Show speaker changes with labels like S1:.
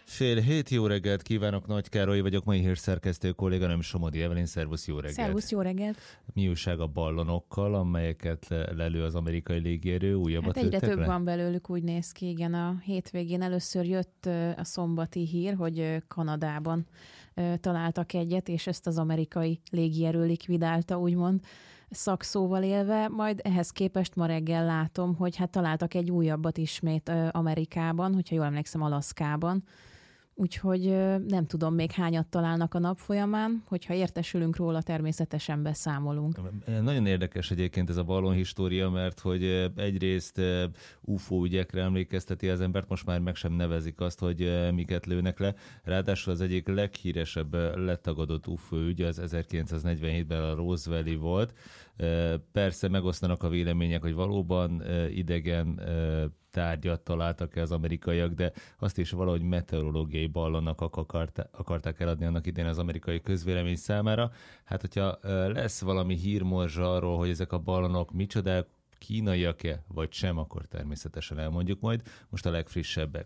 S1: 6:30, jó reggelt kívánok, Nagy Károly vagyok, mai hírszerkesztő kolléganőm Somodi Evelyn, szervusz, jó reggelt.
S2: Szervusz, jó reggelt.
S1: Mi újság a ballonokkal, amelyeket lelő az amerikai légierő, újabbat
S2: egyre
S1: lőttek
S2: több
S1: le?
S2: van belőlük, úgy néz ki, igen. A hétvégén először jött a szombati hír, hogy Kanadában találtak egyet, és ezt az amerikai légierő likvidálta, úgymond szakszóval élve, majd ehhez képest ma reggel látom, hogy hát találtak egy újabbat ismét Amerikában, hogyha jól emlékszem, Alaszkában. Úgyhogy nem tudom még hányat találnak a nap folyamán, hogyha értesülünk róla, természetesen beszámolunk.
S1: Nagyon érdekes egyébként ez a ballonhistória, mert hogy egyrészt UFO ügyekre emlékezteti az embert, most már meg sem nevezik azt, hogy miket lőnek le. Ráadásul az egyik leghíresebb letagadott UFO ügy az 1947-ben a Roswell-i volt. Persze megosztanak a vélemények, hogy valóban idegen tárgyat találtak-e az amerikaiak, de azt is valahogy meteorológiai ballonnak akarták eladni annak idején az amerikai közvélemény számára. Hát, hogyha lesz valami hírmorzsa arról, hogy ezek a ballonok micsodák, kínaiak-e, vagy sem, akkor természetesen elmondjuk majd. Most a legfrissebbek.